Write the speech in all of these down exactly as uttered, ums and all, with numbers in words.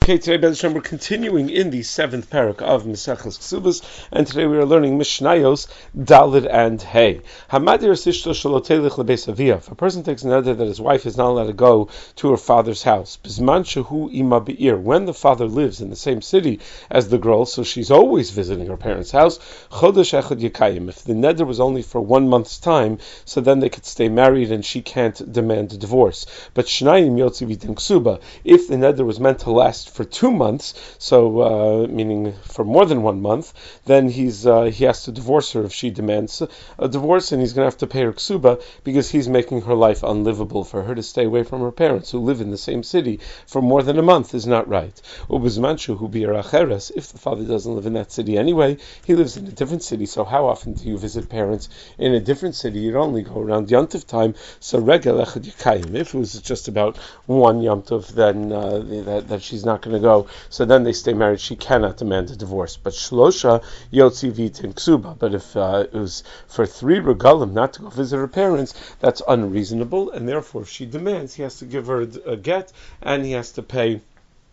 Okay, today, Be'ez Hashem, we're continuing in the seventh parak of Maseches Ksubos, and today we are learning Mishnayos, Daled and Hey. Hamadir Sishto Shalotelech Lebeis Avia. If a person takes an neder that his wife is not allowed to go to her father's house, Bizman Shehu Ima Be'ir, when the father lives in the same city as the girl, so she's always visiting her parents' house, Chodesh Echad Yekayim. If the neder was only for one month's time, so then they could stay married and she can't demand a divorce. But Shnayim Yotzi V'Tin Ksuba. If the neder was meant to last for two months, so uh, meaning for more than one month, then he's uh, he has to divorce her if she demands a divorce, and he's going to have to pay her ksuba because he's making her life unlivable. For her to stay away from her parents who live in the same city for more than a month is not right. Ubizmanshu hu bi'eracheres. If the father doesn't live in that city anyway, he lives in a different city. So how often do you visit parents in a different city? You'd only go around Yontif time. So regel echad yikayim. If it was just about one Yontif, then uh, that, that she's not going to go, so then they stay married. She cannot demand a divorce. But shlosha yotzi v'tin ksuba. But if uh, it was for three regalim not to go visit her parents, that's unreasonable, and therefore if she demands, he has to give her a get, and he has to pay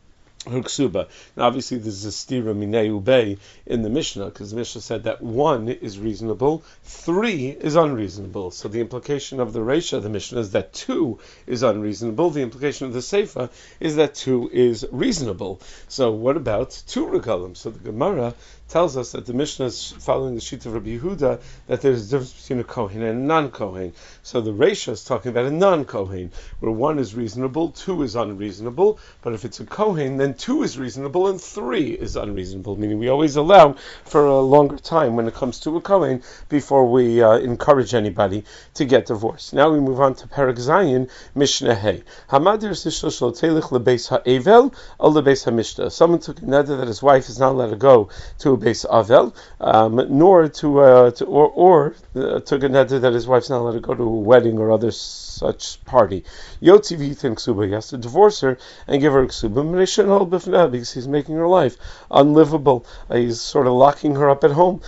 her ksuba. Now, obviously, this is a stira minei ubei in the Mishnah, because the Mishnah said that one is reasonable, three is unreasonable. So the implication of the Reisha of the Mishnah is that two is unreasonable. The implication of the Seifa is that two is reasonable. So what about two regalim? So the Gemara tells us that the Mishnah is following the sheet of Rabbi Yehuda, that there's a difference between a Kohen and a non-Kohen. So the Reisha is talking about a non-Kohen, where one is reasonable, two is unreasonable, but if it's a Kohen, then two is reasonable and three is unreasonable, meaning we always allow for a longer time when it comes to a Kohen before we uh, encourage anybody to get divorced. Now we move on to Perek Zayin, Mishnah Hey. Hamadir sishlo shel telich lebeis ha'evel or lebeis ha'mishta. Someone took a neder that his wife is not allowed to go to a beis avel, um, nor to, uh, to or, or uh, took a neder that his wife's not allowed to go to a wedding or other such party. Yotzi v'yitin ksuba. He has to divorce her and give her a ksuba because he's making her life unlivable. Uh, he's sort of locking her up at home.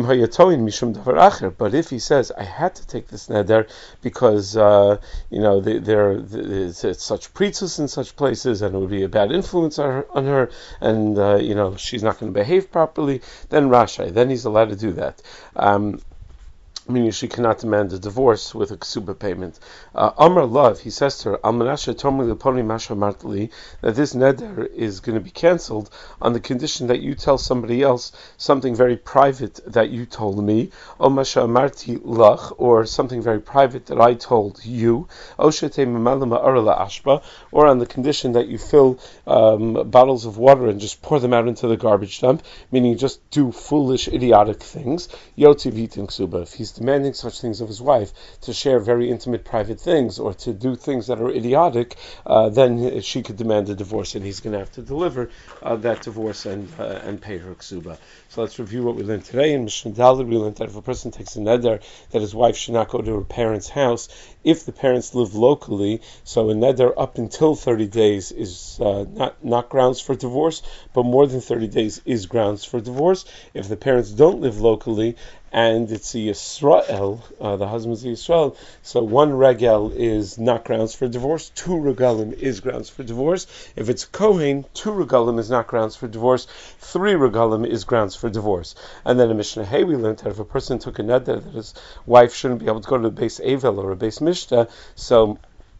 But if he says, I had to take this neder because uh, you know there it's, it's such preachers in such places, and it would be a bad influence on her, on her and uh, you know she's not going to behave properly, then Rashi, then he's allowed to do that. Um, meaning she cannot demand a divorce with a ksuba payment. Uh, Amar Love, he says to her, Almanasha Tomli Leponi Masha Martli, that this neder is going to be cancelled on the condition that you tell somebody else something very private that you told me, O Masha Marti Lach, or something very private that I told you, O Shete Mamalama Arala Ashba, or on the condition that you fill um, bottles of water and just pour them out into the garbage dump, meaning just do foolish, idiotic things. Yotzi Vitin Ksuba. If he's demanding such things of his wife, to share very intimate private things or to do things that are idiotic, uh, then she could demand a divorce, and he's going to have to deliver uh, that divorce and uh, and pay her ksuba. So let's review what we learned today. In Mishnah Daled, we learned that if a person takes a neder that his wife should not go to her parents' house, if the parents live locally, so a neder up until thirty days is uh, not, not grounds for divorce, but more than thirty days is grounds for divorce. If the parents don't live locally, and it's a Yisrael, uh, the husband's a Yisrael, so one regel is not grounds for divorce, two regalim is grounds for divorce. If it's Kohen, two regalim is not grounds for divorce, three regalim is grounds for divorce. And then in Mishnah Hey, we learned that if a person took a neder that his wife shouldn't be able to go to a beis avel or a beis mishta, so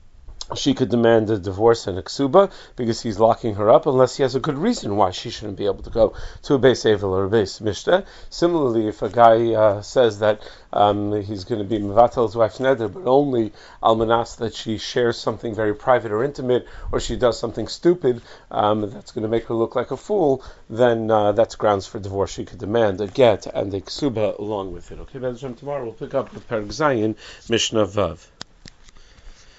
she could demand a divorce and a ksuba because he's locking her up, unless he has a good reason why she shouldn't be able to go to a beis avel or a beis mishta. Similarly, if a guy uh, says that um, he's going to be mevatel his wife's neder, but only almanas that she shares something very private or intimate, or she does something stupid um, that's going to make her look like a fool, then uh, that's grounds for divorce. She could demand a get and a ksuba along with it. Okay, Be'ez Hashem, tomorrow we'll pick up with Perek Zayin, Mishnah Vav.